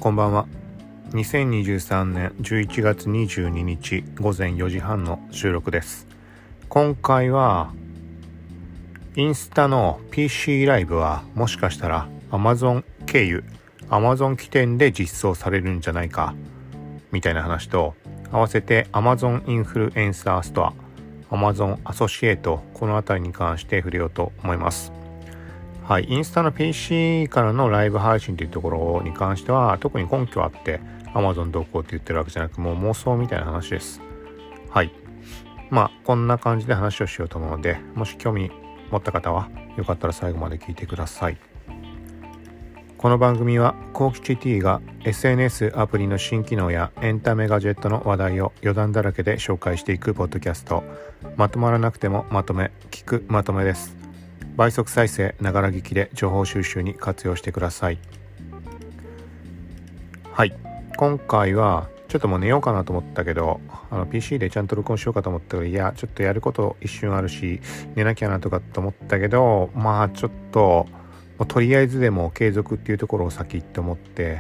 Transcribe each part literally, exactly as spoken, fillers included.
こんばんは。にせんにじゅうさんねんじゅういちがつにじゅうににちごぜんよじはんの収録です。今回はインスタの ピーシー ライブはもしかしたら Amazon 経由 Amazon 起点で実装されるんじゃないかみたいな話と、合わせて Amazon インフルエンサーストア Amazon アソシエイト、このあたりに関して触れようと思います。はい、インスタの ピーシー からのライブ配信というところに関しては特に根拠あって Amazon どうこうって言ってるわけじゃなく、もう妄想みたいな話です。はい、まあこんな感じで話をしようと思うので、もし興味持った方はよかったら最後まで聞いてください。この番組はコウキチ T が エスエヌエス アプリの新機能やエンタメガジェットの話題を余談だらけで紹介していくポッドキャスト。まとまらなくてもまとめ、聞くまとめです。倍速再生、ながら聞きで情報収集に活用してください。はい、今回はちょっともう寝ようかなと思ったけど、あの ピーシー でちゃんと録音しようかと思ったけど、いやちょっとやること一瞬あるし寝なきゃなとかと思ったけど、まあちょっともうとりあえずでも継続っていうところを先って思って、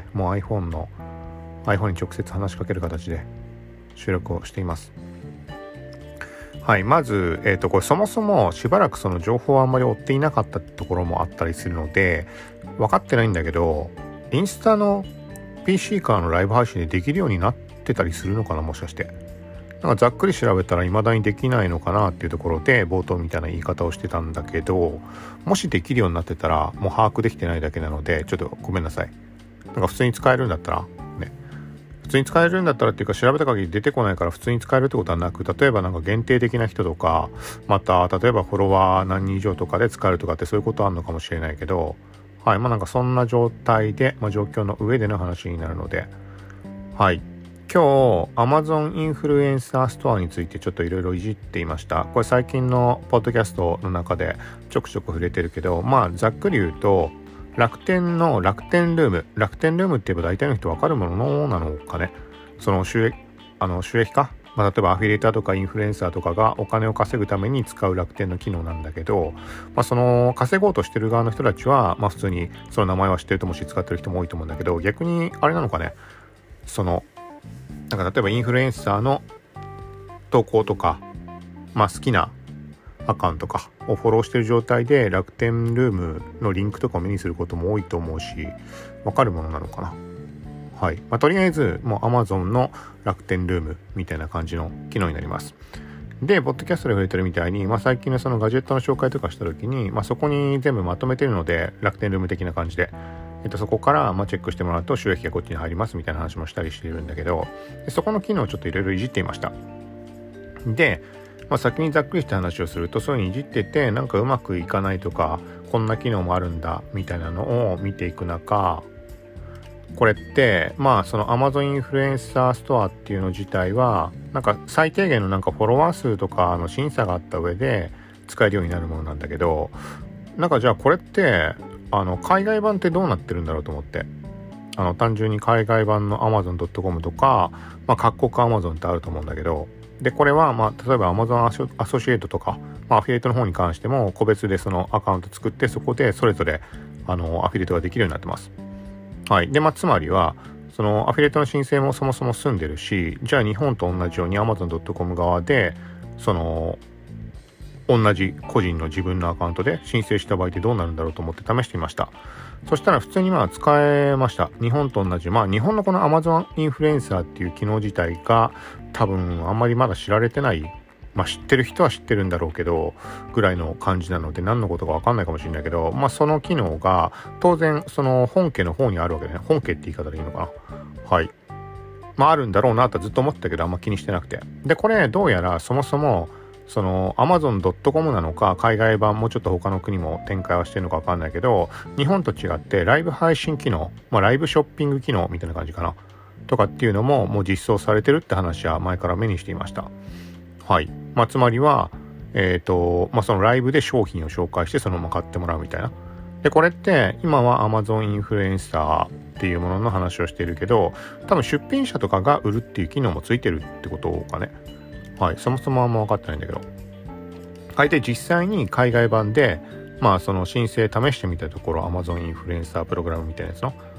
もう iPhone の iPhone に直接話しかける形で収録をしています。はい、まず、えーと、これそもそもしばらくその情報をあんまり追っていなかったところもあったりするので分かってないんだけど、インスタの ピーシー からのライブ配信でできるようになってたりするのかな、もしかして。なんかざっくり調べたら未だにできないのかなっていうところで冒頭みたいな言い方をしてたんだけど、もしできるようになってたらもう把握できてないだけなのでちょっとごめんなさい。なんか普通に使えるんだったらね、普通に使えるんだったらっていうか、調べた限り出てこないから普通に使えるってことはなく、例えばなんか限定的な人とか、また例えばフォロワー何人以上とかで使えるとかってそういうことあるのかもしれないけど、はい、まあなんかそんな状態で、まあ、状況の上での話になるので、はい、今日 Amazon インフルエンサーストアについてちょっといろいろいじっていました。これ最近のポッドキャストの中でちょくちょく触れてるけど、まあざっくり言うと、楽天の楽天ルーム楽天ルームって言えば大体の人分かるものなのかね。その収益あの収益化、まあ、例えばアフィリエーターとかインフルエンサーとかがお金を稼ぐために使う楽天の機能なんだけど、まあ、その稼ごうとしてる側の人たちは、まあ、普通にその名前は知ってると思うし使ってる人も多いと思うんだけど、逆にあれなのかね、そのなんか例えばインフルエンサーの投稿とか、まあ、好きなアカウントとかをフォローしてる状態で楽天ルームのリンクとかを目にすることも多いと思うし、わかるものなのかな。はい、まあ、とりあえずもう Amazon の楽天ルームみたいな感じの機能になります。で、ポッドキャストで触れてるみたいに、まあ、最近のそのガジェットの紹介とかした時に、まあ、そこに全部まとめてるので、楽天ルーム的な感じで、えっと、そこからまあチェックしてもらうと収益がこっちに入りますみたいな話もしたりしているんだけど、でそこの機能をちょっといろいろいじっていました。で、まあ、先にざっくりした話をすると、そういうのいじっててなんかうまくいかないとか、こんな機能もあるんだみたいなのを見ていく中、これってまあその Amazon インフルエンサーストアっていうの自体はなんか最低限のなんかフォロワー数とかの審査があった上で使えるようになるものなんだけど、なんかじゃあこれってあの海外版ってどうなってるんだろうと思って、あの単純に海外版の アマゾンドットコム とか、まあ、各国 Amazon ってあると思うんだけど、でこれはまあ例えば Amazon アソシエイトとか、まあ、アフィリエイトの方に関しても個別でそのアカウント作って、そこでそれぞれあのアフィリエイトができるようになってます。はい、でまあつまりはそのアフィリエイトの申請もそもそも済んでるし、じゃあ日本と同じように アマゾンドットコム 側でその同じ個人の自分のアカウントで申請した場合ってどうなるんだろうと思って試してみました。そしたら普通にまあ使えました。日本と同じ、まあ日本のこの Amazon インフルエンサーっていう機能自体が多分あんまりまだ知られてない、まあ知ってる人は知ってるんだろうけどぐらいの感じなので、何のことか分かんないかもしれないけど、まあその機能が当然その本家の方にあるわけでね。本家って言い方でいいのかな。はい、まああるんだろうなとずっと思ってたけどあんま気にしてなくて、でこれどうやらそもそもその アマゾンドットコム なのか海外版もちょっと他の国も展開はしてるのか分かんないけど、日本と違ってライブ配信機能、まあライブショッピング機能みたいな感じかなとかっていうのももう実装されてるって話は前から目にしていました。はい、まあつまりはえっとまあそのライブで商品を紹介してそのまま買ってもらうみたいな。でこれって今は Amazon インフルエンサーっていうものの話をしているけど、多分出品者とかが売るっていう機能もついてるってことかね。はい、そもそもあんま分かってないんだけど、あえて実際に海外版でまあその申請試してみたところ、 Amazon インフルエンサープログラムみたいなやつの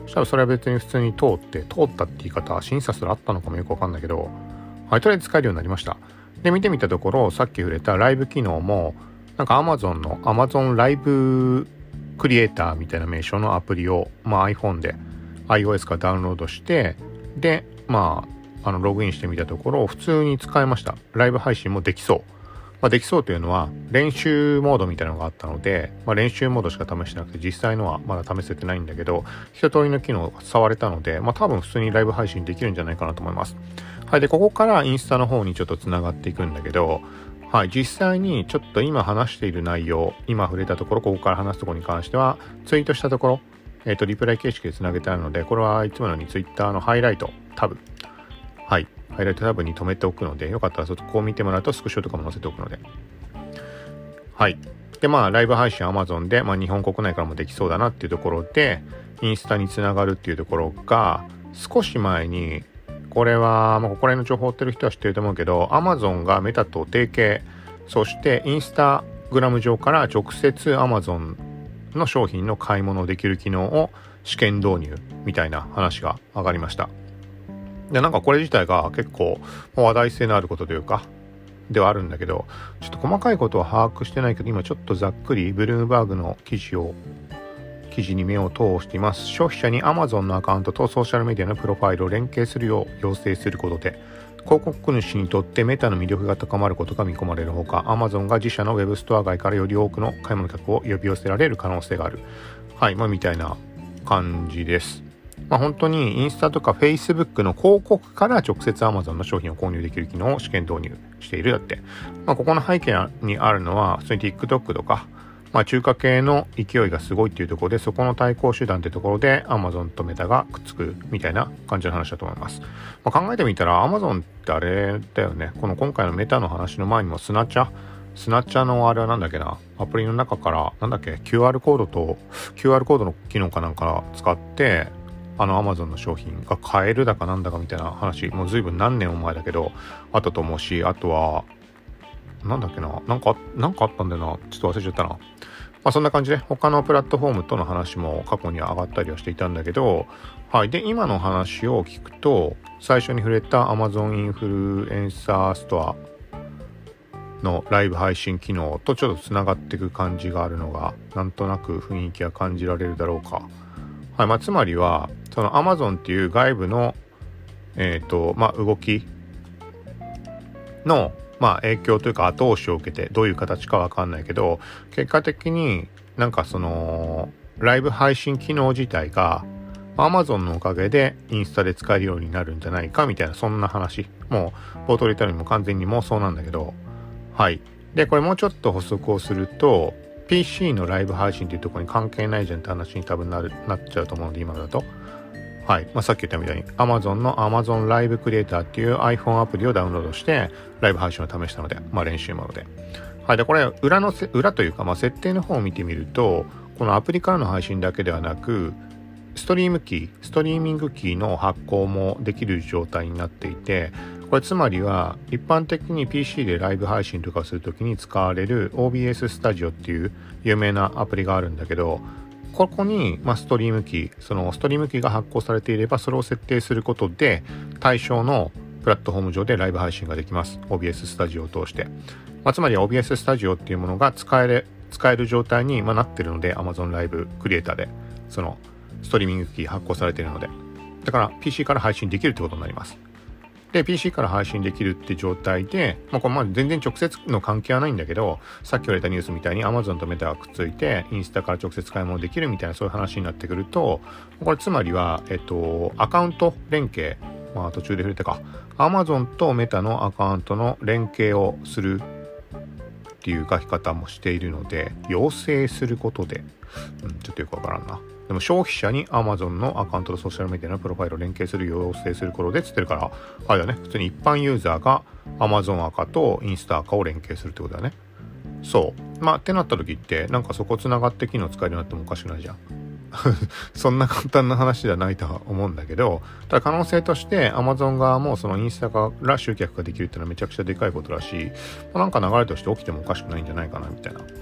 そしたらそれは別に普通に通って、通ったって言い方、審査すらあったのかもよくわかんないけど、はい、とりあえず使えるようになりました。で、見てみたところ、さっき触れたライブ機能も、なんか Amazon の Amazon ライブクリエイターみたいな名称のアプリを、まあ、iPhone で iOS からダウンロードして、で、まあ、あのログインしてみたところ、普通に使えました。ライブ配信もできそう。まあ、できそうというのは練習モードみたいなのがあったので、まあ、練習モードしか試してなくて実際のはまだ試せてないんだけど、一通りの機能が触れたので、まあ、多分普通にライブ配信できるんじゃないかなと思います。はい。で、ここからインスタの方にちょっとつながっていくんだけど、はい。実際にちょっと今話している内容、今触れたところ、ここから話すところに関しては、ツイートしたところ、えっと、リプライ形式でつなげてあるので、これはいつものようにツイッターのハイライトタブ、はい。ハイライトタブに留めておくので、よかったらそこを見てもらうとスクショとかも載せておくので。はい。で、まあ、ライブ配信 Amazon で、まあ、日本国内からもできそうだなっていうところで、インスタにつながるっていうところが、少し前に、これは、まあ、ここら辺の情報を追ってる人は知ってると思うけど、Amazon がメタと提携、そしてインスタグラム上から直接 Amazon の商品の買い物できる機能を試験導入みたいな話が上がりました。で、なんかこれ自体が結構話題性のあることというか、ではあるんだけど、ちょっと細かいことは把握してないけど、今ちょっとざっくりブルームバーグの記事を記事に目を通しています。消費者に Amazon のアカウントとソーシャルメディアのプロファイルを連携するよう要請することで、広告主にとってメタの魅力が高まることが見込まれるほか、 Amazon が自社のウェブストア外からより多くの買い物客を呼び寄せられる可能性がある。はい、まあみたいな感じです。まあ本当にインスタとか Facebook の広告から直接 Amazon の商品を購入できる機能を試験導入しているだって。まあここの背景にあるのは普通に TikTok とか、まあ中華系の勢いがすごいっていうところで、そこの対抗手段ってところで Amazon とメタがくっつくみたいな感じの話だと思います。まあ、考えてみたら Amazon ってあれだよね。この今回のメタの話の前にもスナチャスナチャのあれはなんだっけな、アプリの中からなんだっけ キューアール コードと キューアール コードの機能かなんか使ってあの Amazon の商品が買えるだかなんだかみたいな話、もう随分何年も前だけどあったと思うし、あとはなんだっけな、なんかなんかあったんだよな、ちょっと忘れちゃったな。まあそんな感じで他のプラットフォームとの話も過去には上がったりはしていたんだけど、はい。で、今の話を聞くと、最初に触れた Amazon インフルエンサーストアのライブ配信機能とちょっとつながっていく感じがあるのが、なんとなく雰囲気が感じられるだろうか。はい。まあつまりは、その Amazon っていう外部の、えっと、まあ動きの、まあ影響というか後押しを受けて、どういう形かわかんないけど、結果的になんかそのライブ配信機能自体が Amazon のおかげでインスタで使えるようになるんじゃないかみたいな、そんな話。もう冒頭で言ったようにも完全に妄想なんだけど、はい。で、これもうちょっと補足をすると、ピーシー のライブ配信っていうところに関係ないじゃんって話に多分なるなっちゃうと思うので、今だと。はい。まあ、さっき言ったみたいに Amazon の Amazon ライブクリエイターっていう iPhone アプリをダウンロードしてライブ配信を試したので、まあ練習モードで。はい。で、これ裏のせ、裏というか、まあ設定の方を見てみると、このアプリからの配信だけではなく、ストリームキー、ストリーミングキーの発行もできる状態になっていて、これつまりは一般的に ピーシー でライブ配信とかするときに使われる オービーエス スタジオっていう有名なアプリがあるんだけど、ここに、まあ、ストリームキー、そのストリームキーが発行されていれば、それを設定することで、対象のプラットフォーム上でライブ配信ができます。オービーエス スタジオを通して。まあ、つまり オービーエス スタジオっていうものが使える、使える状態に、まあ、なってるので、Amazon ライブクリエイターで、その、ストリーミングキー発行されているので。だから ピーシー から配信できるってことになります。で、ピーシー から配信できるって状態で、まあ、これまあ全然直接の関係はないんだけど、さっき言われたニュースみたいに Amazon とメタがくっついて、インスタから直接買い物できるみたいなそういう話になってくると、これつまりは、えっと、アカウント連携、まあ途中で触れたか、Amazon とメタのアカウントの連携をするっていう書き方もしているので、要請することで、うん、ちょっとよくわからんな。でも消費者に Amazon のアカウントとソーシャルメディアのプロファイルを連携するよう要請することでつってるから、あれだね、普通に一般ユーザーが Amazon アカとインスタアカを連携するってことだね。そう。まあ、ってなった時って、なんかそこ繋がって機能使えるようになってもおかしくないじゃん。そんな簡単な話ではないとは思うんだけど、ただ可能性として Amazon 側もそのインスタから集客ができるっていうのはめちゃくちゃでかいことだし、まあ、なんか流れとして起きてもおかしくないんじゃないかなみたいな。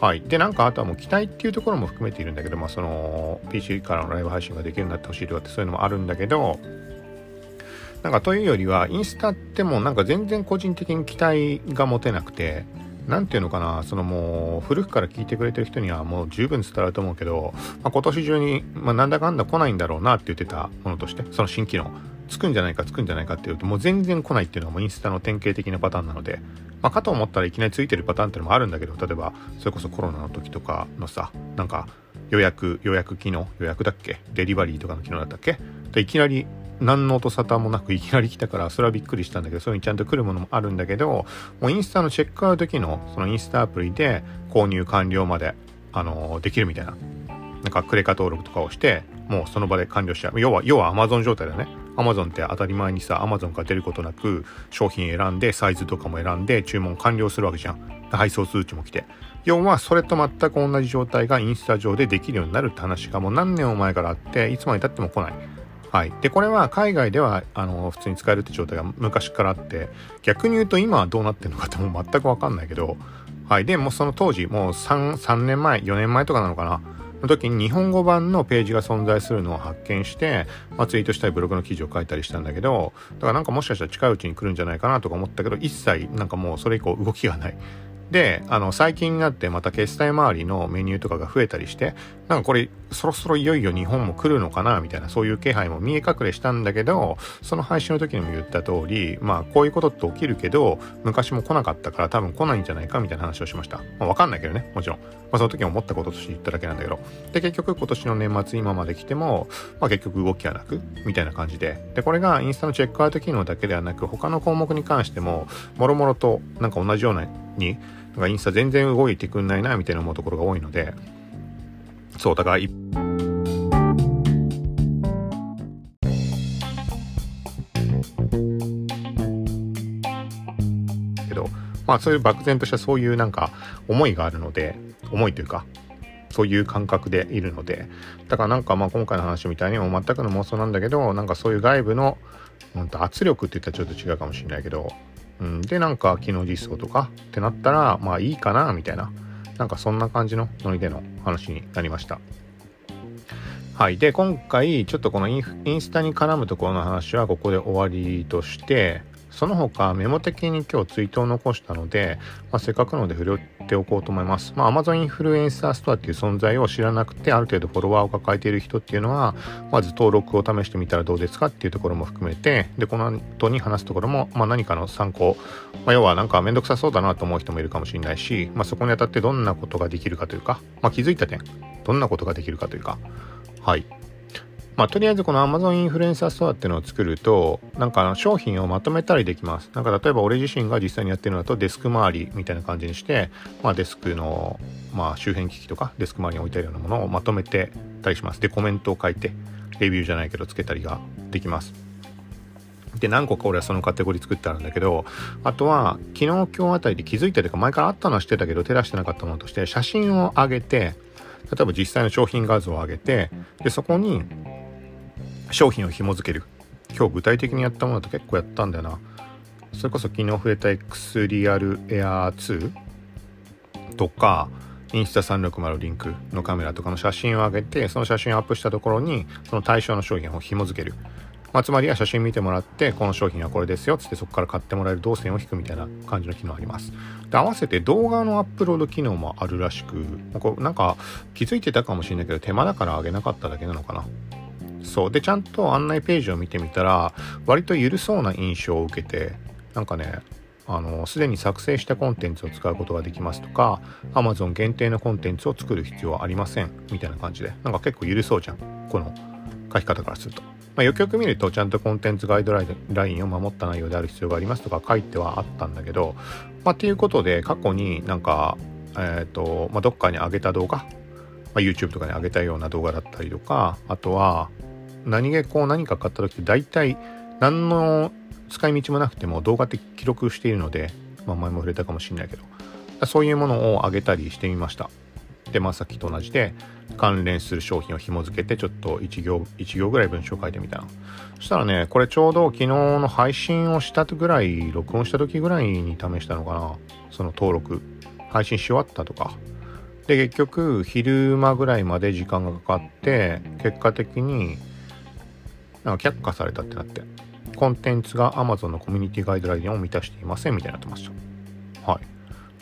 はい。で、なんかあとはもう期待っていうところも含めているんだけど、まあその ピーシー からのライブ配信ができるようになってほしいとかってそういうのもあるんだけど、なんかというよりはインスタってもうなんか全然個人的に期待が持てなくて、なんていうのかな、そのもう古くから聞いてくれてる人にはもう十分伝わると思うけど、まあ、今年中に、まあ、なんだかんだ来ないんだろうなって言ってたものとして、その新機能つくんじゃないかつくんじゃないかっていうともう全然来ないっていうのはもうインスタの典型的なパターンなので、まあ、かと思ったらいきなりついてるパターンっていうのもあるんだけど、例えばそれこそコロナの時とかのさ、なんか予約予約機能予約だっけデリバリーとかの機能だったっけでいきなり何の音沙汰もなくいきなり来たから、それはびっくりしたんだけど、そういうにちゃんと来るものもあるんだけど、もうインスタのチェックアウト機能、そのインスタアプリで購入完了まであのー、できるみたいな、なんかクレカ登録とかをしてもうその場で完了しちゃう。要は要は Amazon 状態だよね。Amazon って当たり前にさ Amazon から出ることなく商品選んでサイズとかも選んで注文完了するわけじゃん。配送通知も来て、要はそれと全く同じ状態がインスタ上でできるようになるって話がもう何年も前からあって、いつまで経っても来ない。はい。で、これは海外では、あの、普通に使えるって状態が昔からあって、逆に言うと今はどうなってるのかってもう全くわかんないけど、はい。で、もうその当時、もう3、さんねんまえ、よねんまえとかなのかなの時に日本語版のページが存在するのを発見して、まあ、ツイートしたりブログの記事を書いたりしたんだけど、だからなんかもしかしたら近いうちに来るんじゃないかなとか思ったけど、一切なんかもうそれ以降動きがない。で、あの、最近になってまた決済周りのメニューとかが増えたりして、なんかこれ、そろそろいよいよ日本も来るのかなみたいな、そういう気配も見え隠れしたんだけど、その配信の時にも言った通り、まあ、こういうことって起きるけど、昔も来なかったから多分来ないんじゃないかみたいな話をしました。まあ、わかんないけどね、もちろん。まあ、その時は思ったこととして言っただけなんだけど。で、結局今年の年末今まで来ても、まあ結局動きはなく、みたいな感じで。で、これがインスタのチェックアウト機能だけではなく、他の項目に関しても、もろもろとなんか同じようなに、なんかインスタ全然動いてくんないなみたいな思うところが多いので、そうだからいけど、まあそういう漠然としたそういうなんか思いがあるので、思いというかそういう感覚でいるので、だからなんかまあ今回の話みたいにも全くの妄想なんだけど、なんかそういう外部の、うん、と圧力って言ったらちょっと違うかもしれないけど、うん、でなんか機能実装とかってなったらまあいいかなみたいな、なんかそんな感じのノリでの話になりました。はい。で今回ちょっとこのイン、インスタに絡むところの話はここで終わりとして、その他メモ的に今日ツイートを残したので、まあ、せっかくので触れておこうと思います。まあ、Amazon インフルエンサーストアっていう存在を知らなくてある程度フォロワーを抱えている人っていうのは、まず登録を試してみたらどうですかっていうところも含めて、でこの後に話すところも、まあ、何かの参考、まあ、要はなんかめんどくさそうだなと思う人もいるかもしれないし、まあ、そこにあたってどんなことができるかというか、まあ、気づいた点どんなことができるかというか、はいまあ、とりあえずこの Amazon インフルエンサーストアっていうのを作ると、なんか商品をまとめたりできます。なんか例えば俺自身が実際にやってるのだとデスク周りみたいな感じにして、まあデスクの、まあ周辺機器とかデスク周りに置いてあるようなものをまとめてたりします。で、コメントを書いて、レビューじゃないけどつけたりができます。で、何個か俺はそのカテゴリー作ってあるんだけど、あとは昨日今日あたりで気づいたというか前からあったのは知ってたけど照らしてなかったものとして写真を上げて、例えば実際の商品画像を上げて、で、そこに商品を紐付ける。今日具体的にやったものだと結構やったんだよな。それこそ昨日触れた X リアルエアーツーとかインスタさんびゃくろくじゅうリンクのカメラとかの写真を上げて、その写真をアップしたところにその対象の商品を紐付ける。まあ、つまりは写真見てもらってこの商品はこれですよつってそこから買ってもらえる動線を引くみたいな感じの機能あります。で、合わせて動画のアップロード機能もあるらしく、なんか気づいてたかもしれないけど手間だから上げなかっただけなのかな。そうでちゃんと案内ページを見てみたら割と緩そうな印象を受けて、なんかね、あのすでに作成したコンテンツを使うことができますとか Amazon 限定のコンテンツを作る必要はありませんみたいな感じで、なんか結構緩そうじゃんこの書き方からすると。まあ、よくよく見るとちゃんとコンテンツガイドラインを守った内容である必要がありますとか書いてはあったんだけど、まあっていうことで過去になんかえっとまあどっかに上げた動画、まあ、YouTube とかに上げたような動画だったりとか、あとは何気こう何か買った時って大体何の使い道もなくても動画って記録しているので、まあ、前も触れたかもしれないけど、そういうものを上げたりしてみました。で、まあさっきと同じで関連する商品を紐付けてちょっと一行一行ぐらい文章を書いてみたの。そしたらね、これちょうど昨日の配信をしたぐらい、録音した時ぐらいに試したのかな。その登録配信し終わったとかで結局昼間ぐらいまで時間がかかって結果的になんか却下されたってなって、コンテンツが Amazon のコミュニティガイドラインを満たしていませんみたいになってました。はい、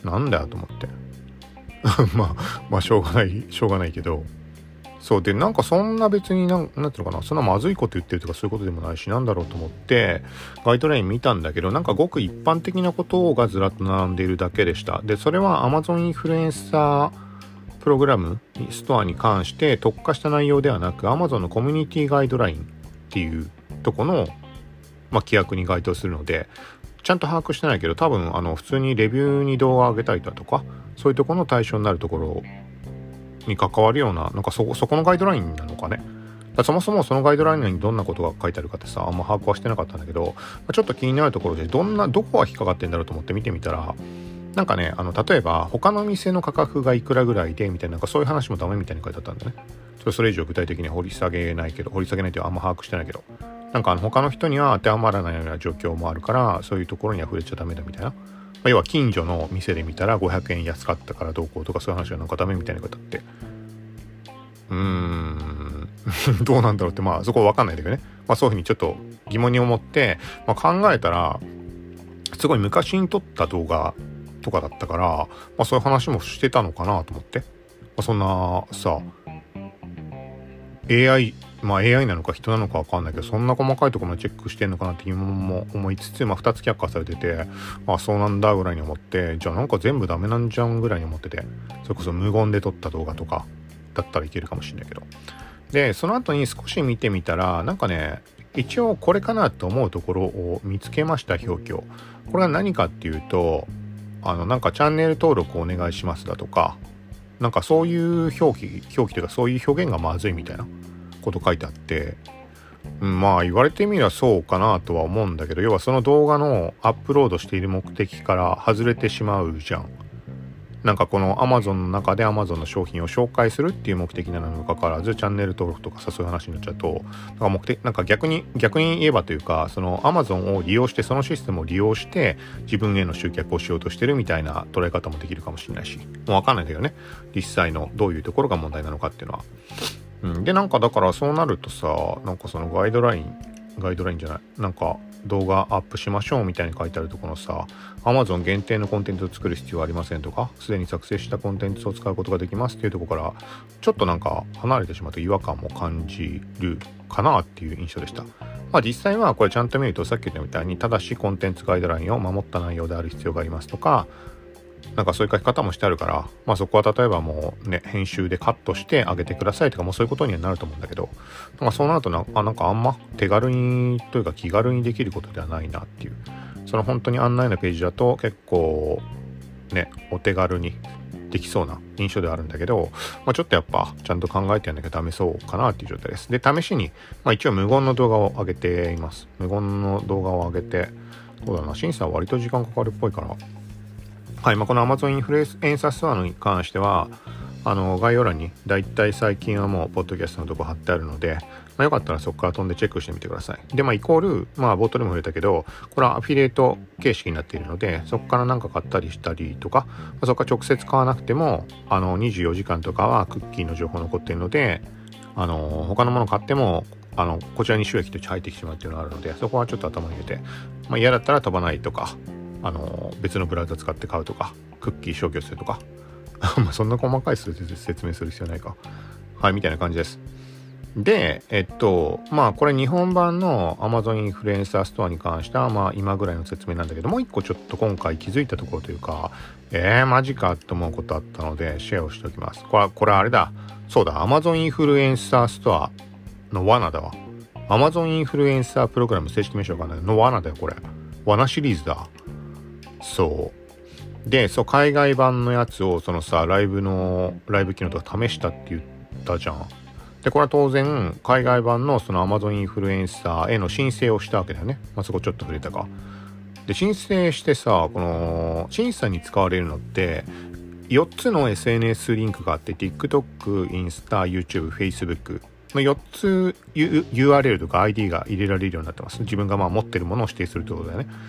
なんだよと思ってまあまあしょうがないしょうがないけど、そうで、なんかそんな別になん、なんていうのかな、そんなまずいこと言ってるとかそういうことでもないし、なんだろうと思ってガイドライン見たんだけど、なんかごく一般的なことがずらっと並んでいるだけでした。でそれは Amazon インフルエンサープログラムストアに関して特化した内容ではなく、 Amazon のコミュニティガイドラインっていうとこの、まあ、規約に該当するので、ちゃんと把握してないけど、多分あの普通にレビューに動画を上げたりだとか、そういうところの対象になるところに関わるような、なんかそこそこのガイドラインなのかね。だそもそもそのガイドラインにどんなことが書いてあるかってさ、あんま把握はしてなかったんだけど、ちょっと気になるところで、どんなどこが引っかかってんだろうと思って見てみたら、なんかね、あの例えば他の店の価格がいくらぐらいでみたいな、なんかそういう話もダメみたいに書いてあったんだね。ちょっとそれ以上具体的に掘り下げないけど、掘り下げないというあんま把握してないけど、なんかあの他の人には当てはまらないような状況もあるから、そういうところには触れちゃダメだみたいな、まあ、要は近所の店で見たらごひゃくえん安かったからどうこうとか、そういう話がなんかダメみたいなことあって、うーんどうなんだろうって、まあそこは分かんないんだけどね、まあそういうふうにちょっと疑問に思って、まあ、考えたらすごい昔に撮った動画とかだったから、まあ、そういう話もしてたのかなと思って、まあ、そんなさ エーアイ、まあ エーアイ なのか人なのか分かんないけど、そんな細かいところまでチェックしてんのかなって疑問も思いつつ、まあ、ふたつ却下されてて、あそうなんだぐらいに思って、じゃあなんか全部ダメなんじゃんぐらいに思ってて、それこそ無言で撮った動画とかだったらいけるかもしれないけど、でその後に少し見てみたら、なんかね、一応これかなと思うところを見つけました。表記を。これは何かっていうと、あのなんかチャンネル登録お願いしますだとか、なんかそういう表記表記というか、そういう表現がまずいみたいなこと書いてあって、うん、まあ言われてみればそうかなとは思うんだけど、要はその動画のアップロードしている目的から外れてしまうじゃん。なんかこの Amazon の中で Amazon の商品を紹介するっていう目的なのにもかかわらず、チャンネル登録とかさ、そういう話になっちゃうと、なんか目的、なんか逆に逆に言えばというか、その Amazon を利用して、そのシステムを利用して自分への集客をしようとしてるみたいな捉え方もできるかもしれないし、もうわかんないんだけどね、実際のどういうところが問題なのかっていうのは。うん、でなんかだからそうなるとさ、なんかそのガイドラインガイドラインじゃない、なんか動画アップしましょうみたいに書いてあるところのさ、 Amazon 限定のコンテンツを作る必要はありませんとか、すでに作成したコンテンツを使うことができますっていうところからちょっとなんか離れてしまうと違和感も感じるかなっていう印象でした。まあ実際はこれちゃんと見ると、さっき言ったみたいに正しいコンテンツガイドラインを守った内容である必要がありますとか、なんかそういう書き方もしてあるから、まあそこは例えばもうね、編集でカットしてあげてくださいとか、もうそういうことにはなると思うんだけど、なんかそうなるとな、あ、なんかあんま手軽にというか気軽にできることではないなっていう、その本当に案内のページだと結構ね、お手軽にできそうな印象ではあるんだけど、まあ、ちょっとやっぱちゃんと考えてやんなきゃダメそうかなっていう状態です。で、試しに、まあ、一応無言の動画を上げています。無言の動画を上げて、そうだな、審査は割と時間かかるっぽいから、はい、まあ、この Amazon インフルエンサーストアに関しては、あの概要欄にだいたい最近はもうポッドキャストのとこ貼ってあるので、まあ、よかったらそこから飛んでチェックしてみてください。で、まあイコール、まあ冒頭でも触れたけど、これはアフィリエイト形式になっているので、そこからなんか買ったりしたりとか、まあ、そこから直接買わなくても、あのにじゅうよじかんとかはクッキーの情報残っているので、あの他のもの買ってもあのこちらに収益として入ってきてしまうっていうのがあるので、そこはちょっと頭に入れて、まあ、嫌だったら飛ばないとか、あの別のブラウザ使って買うとか、クッキー消去するとかまあそんな細かい数字説明する必要ないか、はい、みたいな感じです。で、えっとまあこれ日本版の Amazon インフルエンサーストアに関してはまあ今ぐらいの説明なんだけど、もう一個ちょっと今回気づいたところというか、えーマジかと思うことあったのでシェアをしておきます。これこれあれだ、そうだ、 Amazon インフルエンサーストアの罠だわ。 Amazon インフルエンサープログラム正式名称がないの罠だよ、これ罠シリーズだ。そうで、そう海外版のやつをそのさ、ライブのライブ機能とか試したって言ったじゃん。でこれは当然海外版のその Amazon インフルエンサーへの申請をしたわけだよね。まあ、そこちょっと触れたか。で申請してさ、この審査に使われるのってよっつの エスエヌエス リンクがあって、 TikTok、インスタ、YouTube、Facebook のよっつ ユーアールエル とか アイディー が入れられるようになってます。自分がまあ持ってるものを指定するってことだよね。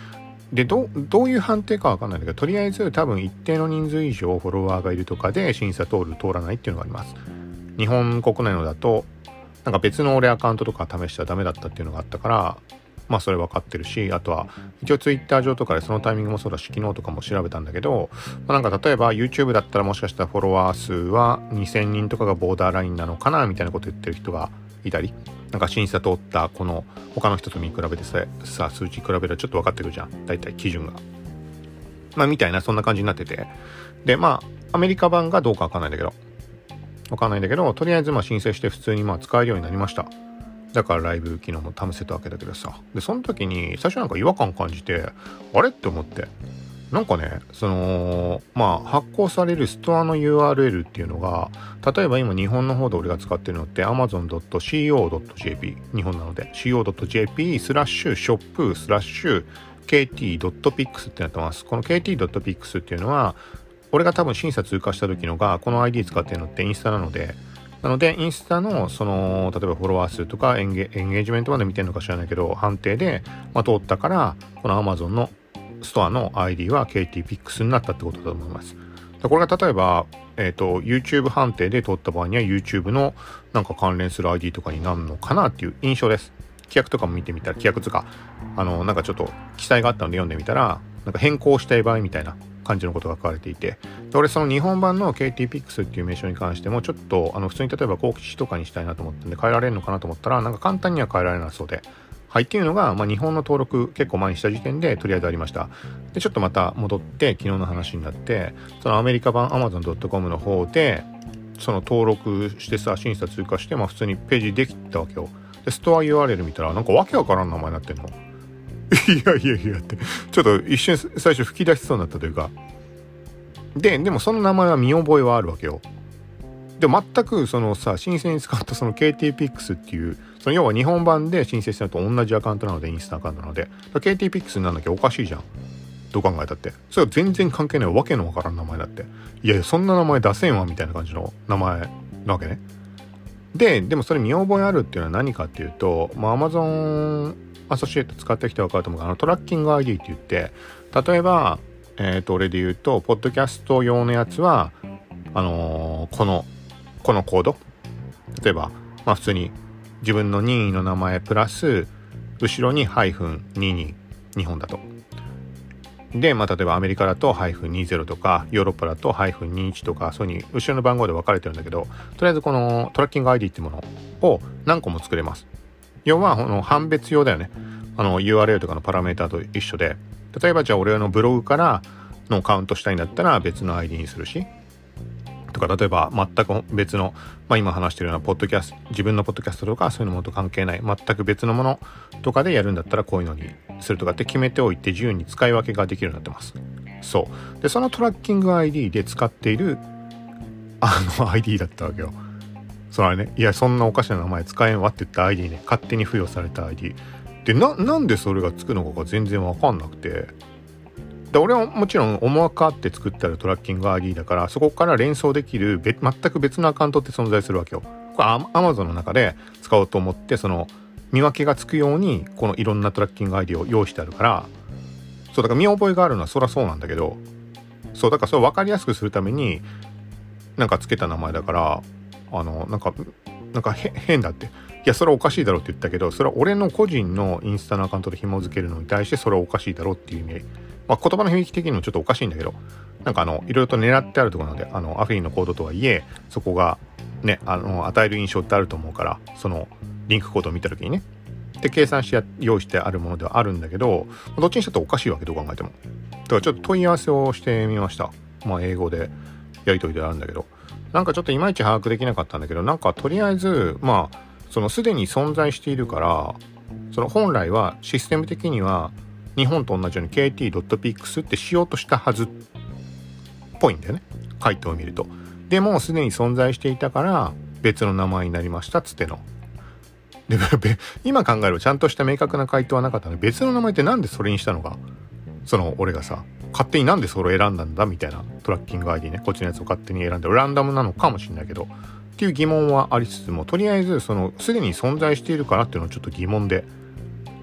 でどどういう判定かわかんないんだけど、とりあえず多分一定の人数以上フォロワーがいるとかで審査通る通らないっていうのがあります。日本国内のだとなんか別の俺アカウントとか試したらダメだったっていうのがあったから、まあそれ分かってるし、あとは一応ツイッター上とかでそのタイミングもそうだし、昨日とかも調べたんだけど、まあ、なんか例えば YouTube だったらもしかしたらフォロワー数はにせんにんとかがボーダーラインなのかなみたいなこと言ってる人がいたり、なんか審査通ったこの他の人と見比べてさ、さ数値比べるとちょっと分かってくるじゃん、大体基準が。まあみたいなそんな感じになってて、でまあアメリカ版がどうか分かんないんだけど分かんないんだけどとりあえずまあ申請して普通にまあ使えるようになりました。だからライブ機能も試せたわけだけどさ、でその時に最初なんか違和感感じて、あれって思って、なんかね、そのまあ発行されるストアの ユーアールエル っていうのが、例えば今日本の方で俺が使ってるのって アマゾンドットシーオードットジェーピー 日本なので シーオードットジェーピー スラッシュショップスラッシュ ケーティードットピックス ってなってます。この ケーティードットピックス っていうのは俺が多分審査通過した時のがこの アイディー 使ってるのってインスタなので、なのでインスタのその例えばフォロワー数とかエンゲ、エンゲージメントまで見てるのか知らないけど判定で、まあ、通ったからこの Amazon のストアの アイディー は ケーティーピックス になったってことだと思います。これが例えば、えーと、YouTube 判定で通った場合には YouTube のなんか関連する アイディー とかになるのかなっていう印象です。規約とかも見てみたら、規約とかあのなんかちょっと記載があったので読んでみたら、なんか変更したい場合みたいな感じのことが書かれていて、で俺その日本版の ケーティーピックス っていう名称に関してもちょっとあの普通に例えば公式とかにしたいなと思ったんで変えられるのかなと思ったら、なんか簡単には変えられなそうで、はいっていうのが、まあ、日本の登録結構前にした時点でとりあえずありました。でちょっとまた戻って昨日の話になって、そのアメリカ版 アマゾンドットコム の方でその登録してさ審査通過して、まあ普通にページできたわけよ。でストア ユーアールエル 見たらなんかわけわからん名前になってんの。いやいやいやってちょっと一瞬最初吹き出しそうになったというか、ででもその名前は見覚えはあるわけよ。で全くそのさ申請に使ったその ケーティーピックス っていうその要は日本版で申請したのと同じアカウントなので、インスタアカウントなので ケーティーピックス になんなきゃおかしいじゃん、どう考えたって。それは全然関係ないわけのわからん名前だって、いやいやそんな名前出せんわみたいな感じの名前なわけね。ででもそれ見覚えあるっていうのは何かっていうと、まあ Amazon アソシエイト使ってきて分かると思うが、あのトラッキング アイディー って言って、例えばえっと俺で言うとポッドキャスト用のやつはあのー、このこのコード、例えばまあ普通に自分の任意の名前プラス後ろにハイフンにじゅうに、日本だとで、まあ例えばアメリカだとハイフンにじゅうとかヨーロッパだとハイフンにじゅういちとか、そういう風に後ろの番号で分かれてるんだけど、とりあえずこのトラッキング アイディー ってものを何個も作れます。要はこの判別用だよね。あの ユーアールエル とかのパラメータと一緒で、例えばじゃあ俺のブログからのカウントしたいんだったら別の アイディー にするし、とか例えば全く別の、まあ、今話してるようなポッドキャスト、自分のポッドキャストとかそういうのと関係ない全く別のものとかでやるんだったらこういうのにするとかって決めておいて自由に使い分けができるようになってます。そうでそのトラッキング アイディー で使っているあの アイディー だったわけよ。それはね、いやそんなおかしな名前使えんわって言った アイディー ね、勝手に付与された アイディー で、ななんでそれがつくのかが全然わかんなくて、で俺はもちろん思惑あって作ってあるトラッキング アイディー だから、そこから連想できる別全く別のアカウントって存在するわけよ。これ Amazon の中で使おうと思ってその見分けがつくようにこのいろんなトラッキング アイディー を用意してあるから、そうだから見覚えがあるのはそりゃそうなんだけど、そうだからそれを分かりやすくするためになんかつけた名前だから、あのなんかなんか変だって、いやそれはおかしいだろうって言ったけど、それは俺の個人のインスタのアカウントで紐付けるのに対してそれはおかしいだろうっていう意味、まあ、言葉の響き的にもちょっとおかしいんだけど、なんかあのいろいろと狙ってあるところなので、あのアフィリのコードとはいえそこがねあの与える印象ってあると思うから、そのリンクコードを見た時にねで計算して用意してあるものではあるんだけど、どっちにしたっておかしいわけ、どう考えても。だからちょっと問い合わせをしてみました。まあ英語でやり取りであるんだけど、なんかちょっといまいち把握できなかったんだけど、なんかとりあえずまあそのすでに存在しているから、その本来はシステム的には日本と同じように ケーティードットピックス ってしようとしたはずっぽいんだよね、回答を見ると。でもすでに存在していたから別の名前になりましたっつっての。で今考えればちゃんとした明確な回答はなかったので、別の名前ってなんでそれにしたのか、その俺がさ勝手になんでそれを選んだんだみたいな、トラッキング アイディー ね、こっちのやつを勝手に選んでランダムなのかもしれないけどっていう疑問はありつつも、とりあえずそのすでに存在しているからっていうのをちょっと疑問で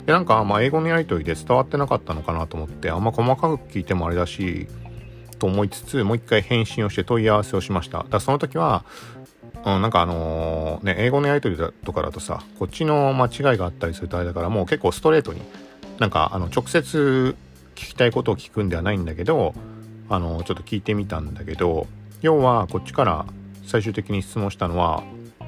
でなんかまあ英語のやり取りで伝わってなかったのかなと思って、あんま細かく聞いてもあれだしと思いつつ、もう一回返信をして問い合わせをしました。だからその時は、うん、なんかあのー、ね英語のやり取りだとかだとさ、こっちの間違いがあったりするとあれだから、もう結構ストレートになんかあの直接聞きたいことを聞くんではないんだけど、あのー、ちょっと聞いてみたんだけど、要はこっちから最終的に質問したのは、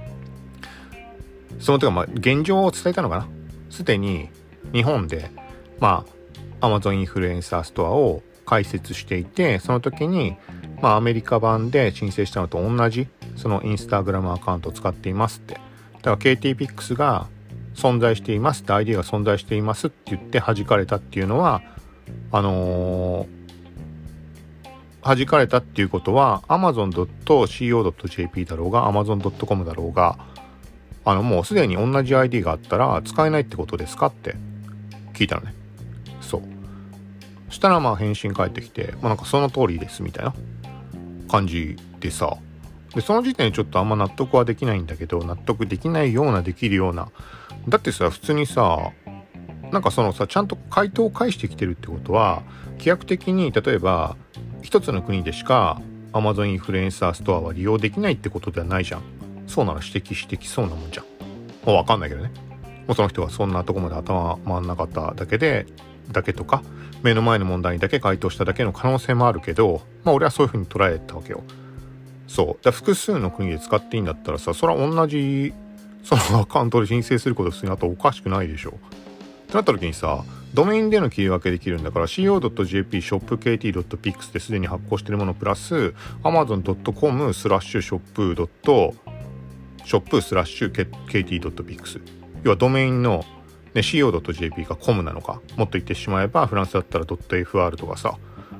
その時はまあ現状を伝えたのかな。すでに日本でまあ Amazon インフルエンサーストアを開設していて、その時にまあアメリカ版で申請したのと同じそのインスタグラムアカウントを使っていますって。だから ケーティーピックス が存在していますって、 アイディー が存在していますって言って弾かれたっていうのは、あのー、弾かれたっていうことは アマゾンドットシーオードットジェーピー だろうが アマゾンドットコム だろうが、あのもうすでに同じ アイディー があったら使えないってことですかって聞いたのね。そうそしたらまあ返信返ってきて、まあなんかその通りですみたいな感じでさ、でその時点でちょっとあんま納得はできないんだけど、納得できないようなできるような、だってさ普通にさ、なんかそのさちゃんと回答を返してきてるってことは、規約的に例えば一つの国でしか Amazon インフルエンサーストアは利用できないってことではないじゃん。そうなら指摘してきそうなもんじゃん。もうわかんないけどね。もうその人はそんなとこまで頭回んなかっただけでだけとか、目の前の問題にだけ回答しただけの可能性もあるけど、まあ俺はそういう風に捉えたわけよ。そうだ、複数の国で使っていいんだったらさ、それは同じそのアカウントで申請すること普通にあとおかしくないでしょってなった時にさ、ドメインでの切り分けできるんだから シーオードットジェーピー ショップ ケーティー ドット ピックス ですでに発行しているものプラス アマゾンドットコム スラッシュショップドットショップスラッシュ ケーティー ドット ピックス、 要はドメインの、ね、シーオードットジェーピー が コム なのか、もっと言ってしまえばフランスだったら .fr とかさ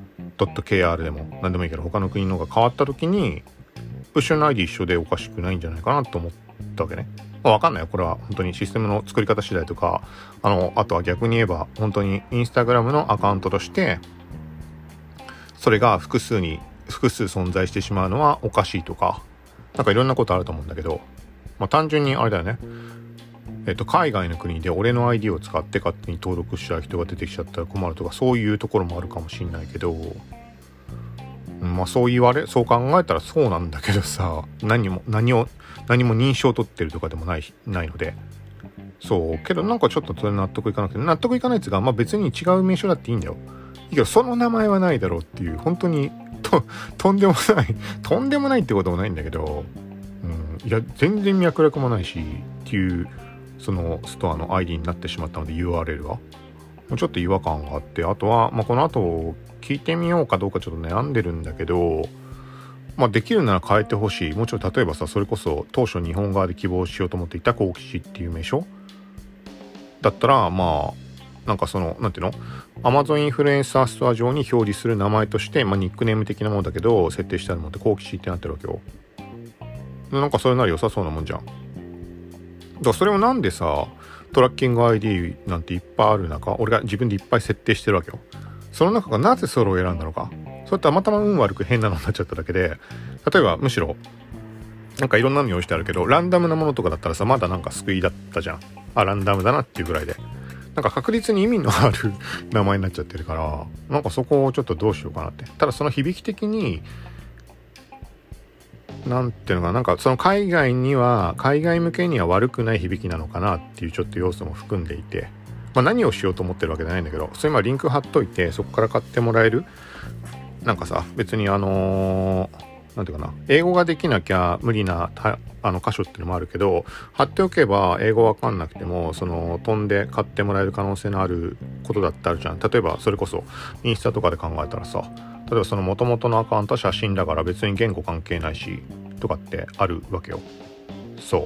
.kr でも何でもいいけど他の国のが変わった時に後ろの アイディー 一緒でおかしくないんじゃないかなと思ったわけね。まあ、わかんないよ、これは本当にシステムの作り方次第とか、あのあとは逆に言えば本当にインスタグラムのアカウントとしてそれが複数に複数存在してしまうのはおかしいとか、なんかいろんなことあると思うんだけど、まあ単純にあれだよね、えっと海外の国で俺の アイディー を使って勝手に登録しちゃう人が出てきちゃったら困るとか、そういうところもあるかもしんないけど、まあそう言われそう考えたらそうなんだけどさ、何も何を何も認証を取ってるとかでもないないので、そうけどなんかちょっとそれ納得いかなくて、納得いかないやつがまあ別に違う名称だっていいんだよ。いいけどその名前はないだろうっていう、本当にととんでもないとんでもないってこともないんだけど、うん、いや全然脈絡もないしっていうそのストアの アイディー になってしまったので ユーアールエル がちょっと違和感があって、あとは、まあ、この後聞いてみようかどうかちょっと悩んでるんだけど、まあ、できるなら変えてほしい。もちろん例えばさ、それこそ当初日本側で希望しようと思っていた幸吉っていう名称だったら、まあなんかそのなんていうの Amazon インフルエンサーストア上に表示する名前として、まあ、ニックネーム的なものだけど設定してあるものって幸吉ってなってるわけよ。なんかそれなら良さそうなもんじゃん。だからそれをなんでさ、トラッキング アイディー なんていっぱいある中、俺が自分でいっぱい設定してるわけよ。その中がなぜそれを選んだのか、それたまたま運悪く変なのになっちゃっただけで、例えばむしろなんかいろんなの用意してあるけど、ランダムなものとかだったらさ、まだなんか救いだったじゃん。あ、ランダムだなっていうぐらいで、なんか確実に意味のある名前になっちゃってるから、なんかそこをちょっとどうしようかなって。ただその響き的になんていうのかな、なんかその海外には海外向けには悪くない響きなのかなっていうちょっと要素も含んでいて、まあ、何をしようと思ってるわけじゃないんだけど、それ今リンク貼っといてそこから買ってもらえる、なんかさ別にあのーなんていうかな、英語ができなきゃ無理なあの箇所っていうのもあるけど、貼っておけば英語わかんなくてもその飛んで買ってもらえる可能性のあることだってあるじゃん。例えばそれこそインスタとかで考えたらさ、例えばその元々のアカウントは写真だから別に言語関係ないしとかってあるわけよ。そう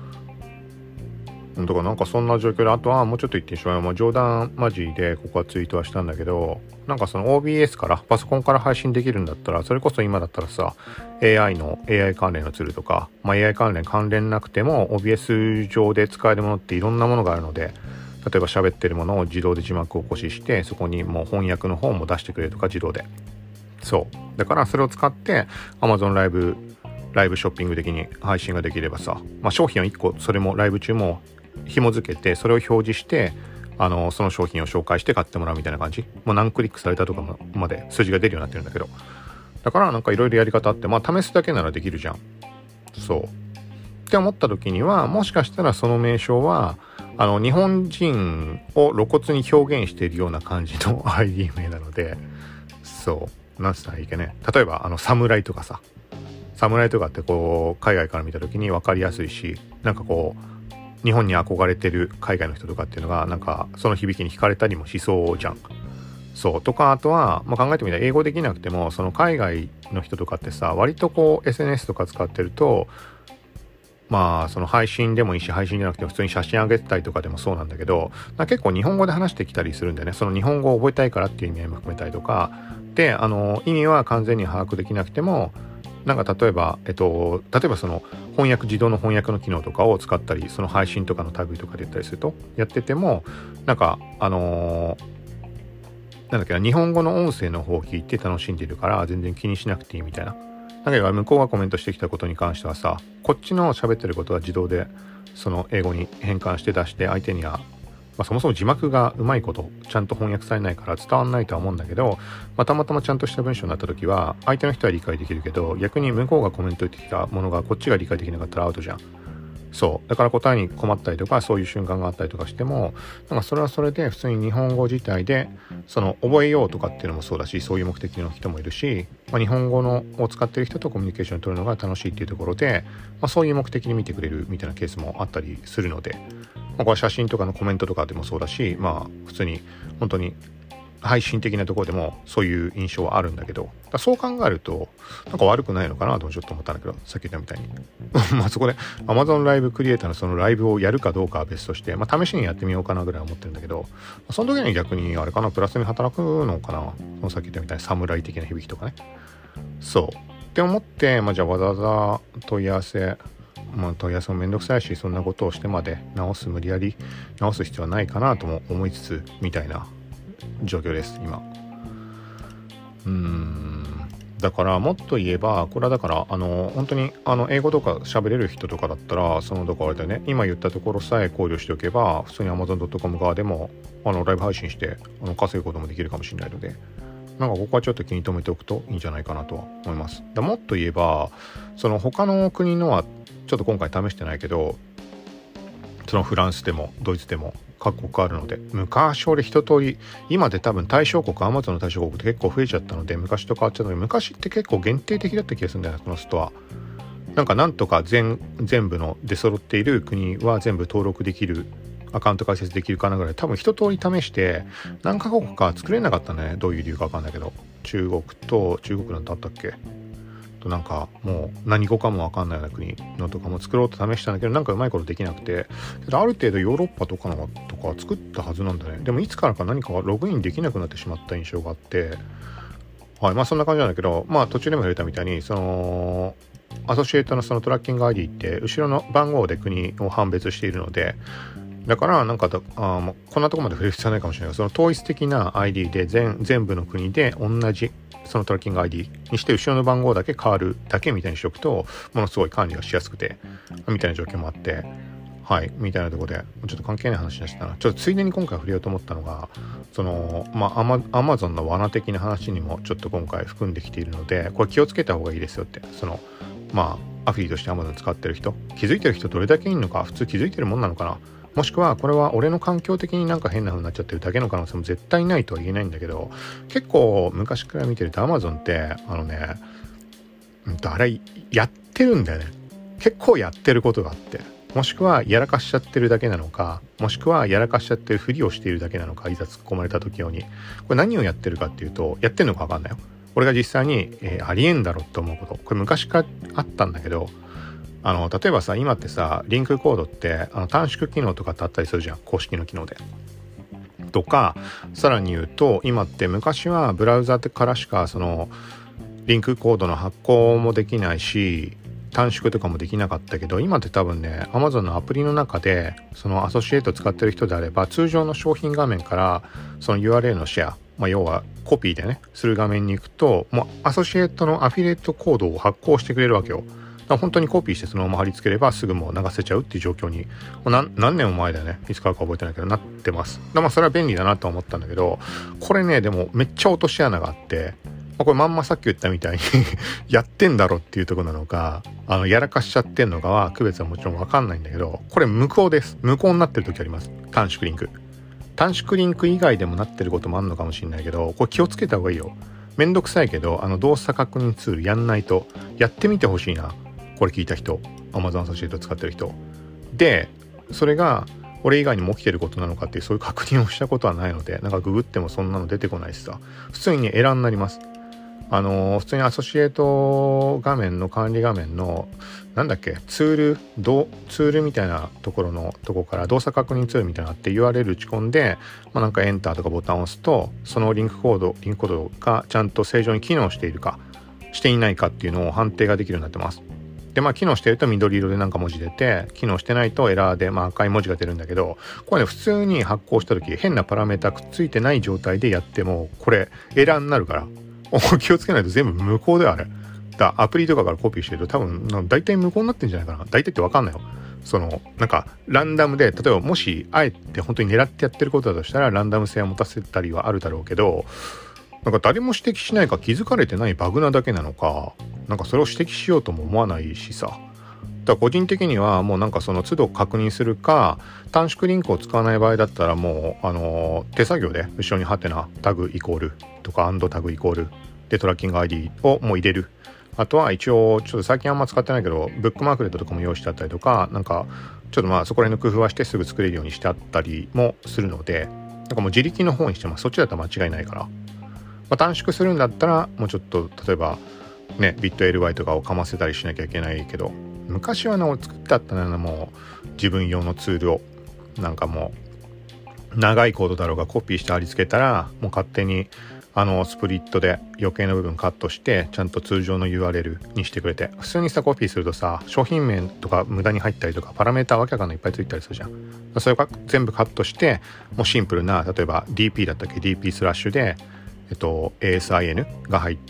だからなんかそんな状況で、あとはもうちょっと言ってしまう、まあ、冗談マジでここはツイートはしたんだけど、なんかその オービーエス からパソコンから配信できるんだったら、それこそ今だったらさ エーアイ の エーアイ 関連のツールとか、まあ、エーアイ 関連関連なくても オービーエス 上で使えるものっていろんなものがあるので、例えば喋ってるものを自動で字幕を起こしして、そこにもう翻訳の方も出してくれるとか自動で、そうだからそれを使って Amazon ライブライブショッピング的に配信ができればさ、まあ、商品をいっこそれもライブ中も紐付けてそれを表示して、 あのその商品を紹介して買ってもらうみたいな感じ。もう何クリックされたとかまで数字が出るようになってるんだけど、だからなんかいろいろやり方あって、まあ試すだけならできるじゃん。そうって思った時には、もしかしたらその名称はあの日本人を露骨に表現しているような感じの アイディー 名なので、そうなんつったらいいかね。例えばあの侍とかさ、侍とかってこう海外から見た時に分かりやすいし、なんかこう日本に憧れてる海外の人とかっていうのがなんかその響きに惹かれたりもしそうじゃん。そうとか、あとは、まあ、考えてみたら英語できなくてもその海外の人とかってさ、割とこう エスエヌエス とか使ってると、まあその配信でもいいし、配信じゃなくて普通に写真上げてたりとかでもそうなんだけど、結構日本語で話してきたりするんだよね。その日本語を覚えたいからっていう意味合いも含めたりとかで、あの意味は完全に把握できなくても、なんか例えばえっと例えばその翻訳、自動の翻訳の機能とかを使ったり、その配信とかの類とかで言ったりするとやってても、なんかあのーなんだっけな、日本語の音声の方を聞いて楽しんでいるから全然気にしなくていいみたいな。だけど向こうがコメントしてきたことに関してはさ、こっちの喋ってることは自動でその英語に変換して出して、相手には、まあ、そもそも字幕がうまいことちゃんと翻訳されないから伝わんないとは思うんだけど、まあ、たまたまちゃんとした文章になった時は相手の人は理解できるけど、逆に向こうがコメント言ってきたものがこっちが理解できなかったらアウトじゃん。そうだから答えに困ったりとか、そういう瞬間があったりとかしても、なんかそれはそれで普通に日本語自体でその覚えようとかっていうのもそうだし、そういう目的の人もいるし、まあ、日本語のを使ってる人とコミュニケーションを取るのが楽しいっていうところで、まあ、そういう目的に見てくれるみたいなケースもあったりするので、まあ、これは写真とかのコメントとかでもそうだし、まあ普通に本当に配信的なところでもそういう印象はあるんだけど、だそう考えるとなんか悪くないのかなともちょっと思ったんだけど、さっき言ったみたいにまあそこで Amazon ライブクリエイターのそのライブをやるかどうかは別として、まあ試しにやってみようかなぐらい思ってるんだけど、その時に逆にあれかな、プラスに働くのかな、そのさっき言ったみたいに侍的な響きとかね。そうって思って、まあじゃあわざわざ問い合わせ、まあ問い合わせもめんどくさいし、そんなことをしてまで直す、無理やり直す必要はないかなとも思いつつみたいな状況です今。うーんだからもっと言えば、これはだからあの本当にあの英語とか喋れる人とかだったら、そのだからあれだよね、今言ったところさえ考慮しておけば、普通に アマゾンドットコム 側でもあのライブ配信してあの稼ぐこともできるかもしれないので、なんかここはちょっと気に留めておくといいんじゃないかなとは思います。だもっと言えば、その他の国のはちょっと今回試してないけど、そのフランスでもドイツでも各国あるので、昔俺一通り、今で多分対象国、アマゾンの対象国って結構増えちゃったので、昔と変わっちゃったので、昔って結構限定的だった気がするんだよね、このストア。なんかなんとか 全, 全部の出揃っている国は全部登録できる、アカウント開設できるかなぐらい、多分一通り試して何カ国か作れなかったね。どういう理由か分かんないけど、中国と中国なんてあったっけと、なんかもう何語かも分かんないような国のとかも作ろうと試したんだけど、なんかうまいことできなくて、けどある程度ヨーロッパとかのとか作ったはずなんだね。でもいつからか何かがログインできなくなってしまった印象があって、はい、まあそんな感じなんだけど、まあ途中でも触れたみたいに、そのアソシエイトのそのトラッキング アイディー って後ろの番号で国を判別しているので、だからなんかあもうこんなとこまで触れる必要ないかもしれないけど、その統一的な アイディー で 全, 全部の国で同じそのトラッキング アイディー にして、後ろの番号だけ変わるだけみたいにしておくと、ものすごい管理がしやすくてみたいな状況もあって、はいみたいなところでちょっと関係ない話になっちゃったな。ちょっとついでに今回触れようと思ったのが、そのまあ Amazon の罠的な話にもちょっと今回含んできているので、これ気をつけた方がいいですよって。そのまあアフィリとして Amazon 使ってる人、気づいてる人どれだけいるのか、普通気づいてるもんなのかな、もしくはこれは俺の環境的になんか変な風になっちゃってるだけの可能性も絶対ないとは言えないんだけど、結構昔から見てると Amazon ってあのね、あれやってるんだよね。結構やってることがあって、もしくはやらかしちゃってるだけなのか、もしくはやらかしちゃってるふりをしているだけなのか、いざ突っ込まれた時用にこれ何をやってるかっていうと、やってるのか分かんないよ。俺が実際に、えー、ありえんだろって思うこと、これ昔からあったんだけど、あの例えばさ、今ってさリンクコードってあの短縮機能とかってあったりするじゃん、公式の機能でとか。さらに言うと、今って昔はブラウザからしかそのリンクコードの発行もできないし短縮とかもできなかったけど、今って多分ね Amazon のアプリの中でそのアソシエイト使ってる人であれば、通常の商品画面からその ユーアールエル のシェア、まあ、要はコピーでねする画面に行くと、もうアソシエイトのアフィリエイトコードを発行してくれるわけよ。 ら本当にコピーしてそのまま貼り付ければすぐもう流せちゃうっていう状況にもう 何, 何年も前だよね、いつからか覚えてないけどなってます。だからまあそれは便利だなと思ったんだけど、これねでもめっちゃ落とし穴があって、まあ、これまんまさっき言ったみたいにやってんだろっていうところなのか、あのやらかしちゃってんのかは区別はもちろん分かんないんだけど、これ無効です。無効になってる時あります。短縮リンク短縮リンク以外でもなってることもあるのかもしれないけど、これ気をつけた方がいいよ。めんどくさいけど、あの動作確認ツールやんないと。やってみてほしいな、これ聞いた人、 Amazon アソシエイト使ってる人で、それが俺以外にも起きてることなのかっていうそういう確認をしたことはないので、なんかググってもそんなの出てこないしさ、普通にねエラーになります。あのー、普通にアソシエイト画面の管理画面のなんだっけツールどツールみたいなところのとこから動作確認ツールみたいなのあって ユーアールエル 打ち込んで、まあ、なんかエンターとかボタンを押すと、そのリンクコードリンクコードがちゃんと正常に機能しているかしていないかっていうのを判定ができるようになってます。でまあ機能してると緑色でなんか文字出て、機能してないとエラーでまあ赤い文字が出るんだけど、これね普通に発行した時変なパラメータくっついてない状態でやってもこれエラーになるから気をつけないと全部無効だよあれ。だアプリとかからコピーしてると多分大体無効になってんじゃないかな。大体って分かんないよ。そのなんかランダムで、例えばもしあえて本当に狙ってやってることだとしたらランダム性を持たせたりはあるだろうけど、なんか誰も指摘しないか気づかれてないバグなだけなのか、なんかそれを指摘しようとも思わないしさ。だから個人的にはもうなんかその都度確認するか、短縮リンクを使わない場合だったらもうあのー、手作業で後ろにハテナタグイコールとかアンドタグイコールでトラッキング アイディー をもう入れる。あとは一応ちょっと最近あんま使ってないけどブックマークレットとかも用意してあったりとか、なんかちょっとまあそこら辺の工夫はしてすぐ作れるようにしてあったりもするので、なんかもう自力の方にしてます。そっちだったら間違いないから、まあ、短縮するんだったらもうちょっと例えばねビット エルワイ とかをかませたりしなきゃいけないけど、昔はね俺作ってあったのはもう自分用のツールをなんかもう長いコードだろうがコピーして貼り付けたらもう勝手にあのスプリットで余計な部分カットしてちゃんと通常の ユーアールエル にしてくれて、普通にさコピーするとさ商品名とか無駄に入ったりとかパラメータわけわかんないいっぱいついたりするじゃん。それが全部カットしてもうシンプルな、例えば ディーピー だったっけ ディーピー スラッシュでえっと エーエスアイエヌ が入って、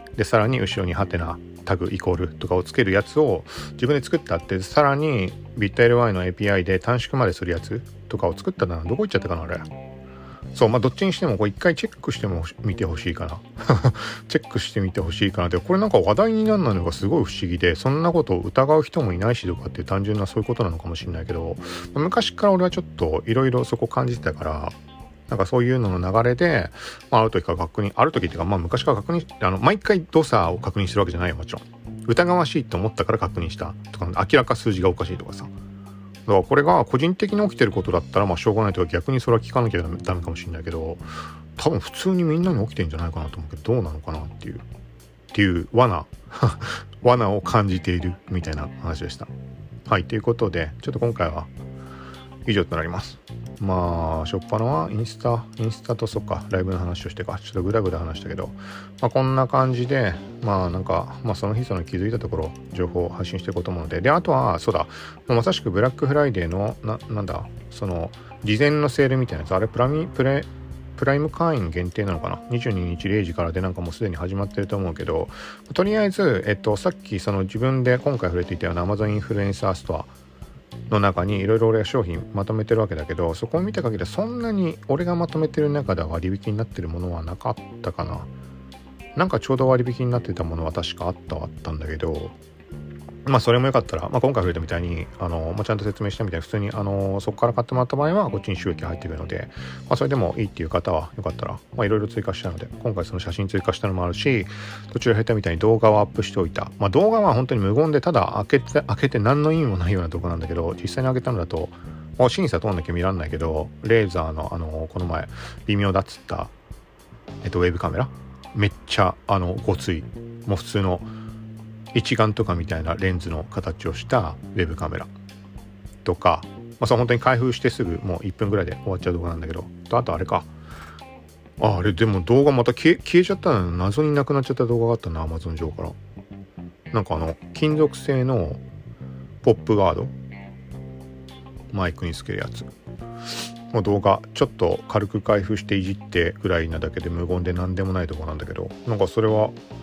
でさらに後ろにハテナタグイコールとかをつけるやつを自分で作ってあって、さらに ビットエルワイ の エーピーアイ で短縮までするやつとかを作ったな。どこ行っちゃったかなあれ。そうまあどっちにしてもこれ一回チェックしても見てほしいかなチェックしてみてほしいかな。でこれなんか話題にならないのがすごい不思議で、そんなことを疑う人もいないしとかって単純なそういうことなのかもしれないけど、昔から俺はちょっといろいろそこ感じてたから、なんかそういうのの流れで、まあ、ある時から確認ある時っていうかまあ昔から確認あの毎回動作を確認するわけじゃないよもちろん。疑わしいと思ったから確認したとか、明らか数字がおかしいとかさ。だからこれが個人的に起きてることだったらまあしょうがないとか、逆にそれは聞かなきゃダメかもしれないけど、多分普通にみんなに起きてんじゃないかなと思うけど、どうなのかなっていうっていう罠罠を感じているみたいな話でした。はい、ということでちょっと今回は以上となります。まあしょっぱなはインスタインスタとそっかライブの話をしてかちょっとグダグダ話したけど、まあこんな感じでまあなんかまあその日その気づいたところ情報を発信していこうと思うので、であとはそうだ、まさしくブラックフライデーのななんだその事前のセールみたいなやつ、あれプラミプレプライム会員限定なのかな、にじゅうににちれいじからでなんかもうすでに始まってると思うけど、とりあえずえっとさっきその自分で今回触れていたような Amazon インフルエンサーストアの中にいろいろ俺は商品まとめてるわけだけど、そこを見た限りそんなに俺がまとめてる中では割引になってるものはなかったかな。なんかちょうど割引になってたものは確かあったはあったんだけど、まあそれもよかったら、まあ、今回触れたみたいにあの、まあ、ちゃんと説明したみたいに普通にあのそこから買ってもらった場合はこっちに収益入ってくるので、まあ、それでもいいっていう方はよかったらいろいろ追加したので、今回その写真追加したのもあるし、途中で減ったみたいに動画をアップしておいた、まあ、動画は本当に無言でただ開けて開けて何の意味もないような動画なんだけど、実際に開けたのだともう審査通んなきゃ見らんないけど、レーザーのあのこの前微妙だっつったえっとウェブカメラめっちゃあのごつい、もう普通の一眼とかみたいなレンズの形をしたウェブカメラとか、まあ、その本当に開封してすぐもういっぷんぐらいで終わっちゃう動画なんだけど、とあとあれか、ああれでも動画また消え、消えちゃったの、謎になくなっちゃった動画があったな Amazon 上から。なんかあの金属製のポップガードマイクにつけるやつもう動画ちょっと軽く開封していじってぐらいなだけで無言で何でもない動画なんだけど、なんかそれは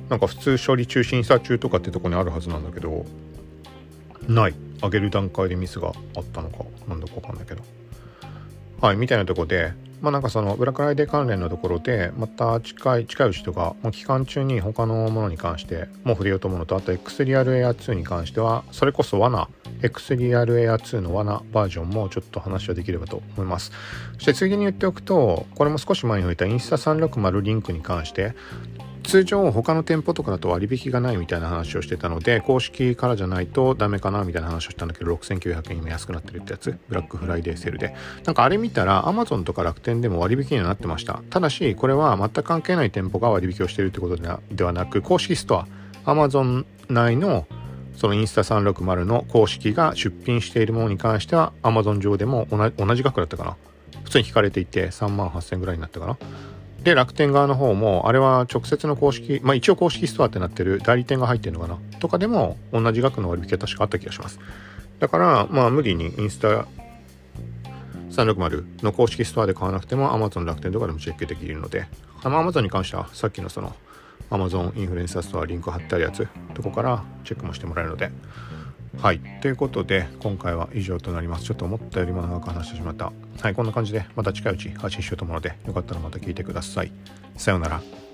なんか普通処理中審査中とかってとこにあるはずなんだけど、ない。上げる段階でミスがあったのかなんだかわかんないけど、はい、みたいなところで、まあなんかそのブラックフライデー関連のところでまた近い近いうちとか、もう期間中に他のものに関してもう触れようと思うのと、あと エックスリアール Air ツーに関してはそれこそ 罠 エックスリアール Air ツーの 罠バージョンもちょっと話はできればと思います。そしてついでに言っておくと、これも少し前に触れたインスタさんびゃくろくじゅうリンクに関して、通常他の店舗とかだと割引がないみたいな話をしてたので、公式からじゃないとダメかなみたいな話をしたんだけど、ろくせんきゅうひゃくえん今安くなってるってやつ、ブラックフライデーセールで、なんかあれ見たら Amazon とか楽天でも割引にはなってました。ただしこれは全く関係ない店舗が割引をしているということではなく、公式ストア Amazon 内のそのインスタさんびゃくろくじゅうの公式が出品しているものに関しては Amazon 上でも同じ、同じ額だったかな、普通に引かれていてさんまんはっせんえんぐらいになったかな。で楽天側の方もあれは直接の公式、まあ一応公式ストアってなってる代理店が入ってるのかなとかでも同じ額の割引は確かあった気がします。だからまあ無理にインスタさんびゃくろくじゅうの公式ストアで買わなくても Amazon 楽天とかでもチェックできるので、Amazon に関してはさっきのその Amazon インフルエンサーストアリンク貼ってあるやつとこからチェックもしてもらえるので、はい、ということで今回は以上となります。ちょっと思ったよりも長く話してしまった。はい、こんな感じでまた近いうち配信しようと思うので、よかったらまた聞いてください。さようなら。